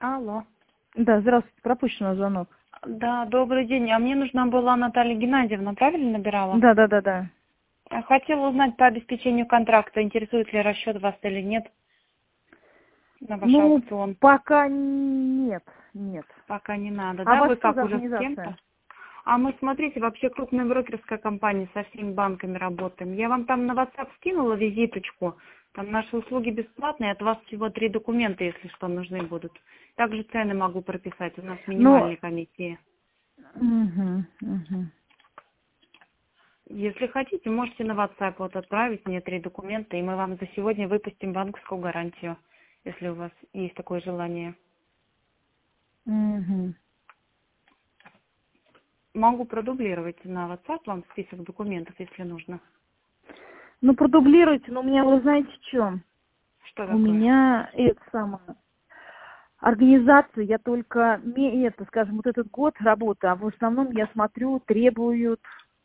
Алло. Да, здравствуйте, пропущен звонок. Да, добрый день. А мне нужна была Наталья Геннадьевна, правильно набирала? Да. Хотела узнать по обеспечению контракта, интересует ли расчет вас или нет на ваш Ну, аукцион. пока нет. Пока не надо. А у Да, вас вы что как за уже с кем-то? организация? А мы, смотрите, вообще крупная брокерская компания, со всеми банками работаем. Я вам там на WhatsApp скинула визиточку. Там наши услуги бесплатные, от вас всего 3 документа, если что, нужны будут. Также цены могу прописать, у нас Ну, минимальные комиссии. угу. Если хотите, можете на WhatsApp вот отправить мне 3 документа, и мы вам за сегодня выпустим банковскую гарантию, если у вас есть такое желание. Могу продублировать на WhatsApp вам список документов, если нужно. Ну, продублируйте, но у меня, вы знаете, что? Что У такое? меня организация, я только, скажем, вот этот год работаю, а в основном, я смотрю, требуют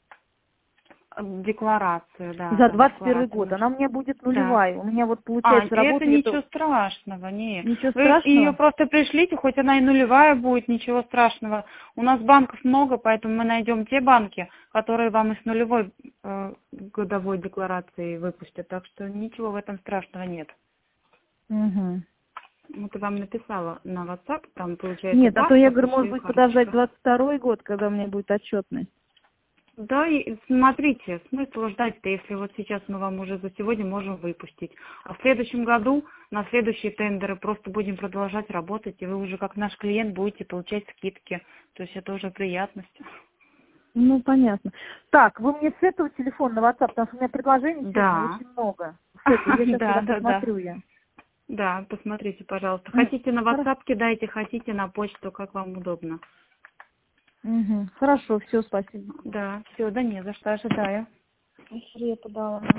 Декларацию, да, за там 21 декларация год. нужна. Она у меня будет Да. нулевая. У меня вот А, получается это работаю, ничего страшного, не. ничего Вы ее страшного. просто пришлите, хоть она и нулевая будет, ничего страшного. У нас банков много, поэтому мы найдем те банки, которые вам и с нулевой годовой декларацией выпустят. Так что ничего в этом страшного нет. Угу. Вот я вам написала на WhatsApp, там получается Нет, а то я паспорт, говорю, может еще и быть, подождать карточка. 22 год, когда у меня будет отчетность. Да, и смотрите, смысл ждать-то, если вот сейчас мы вам уже за сегодня можем выпустить. А в следующем году на следующие тендеры просто будем продолжать работать, и вы уже как наш клиент будете получать скидки. То есть это уже приятность. Ну, понятно. Так, вы мне с этого телефона на WhatsApp, потому что у меня предложений сегодня Да. очень много. С этого, я сейчас Да, тогда да, да. посмотрю я. Да, посмотрите, пожалуйста. Хотите на Хорошо. WhatsApp кидайте, хотите на почту, как вам удобно. Хорошо, все, спасибо. Да, все, да не за что, ожидаю. Я подала.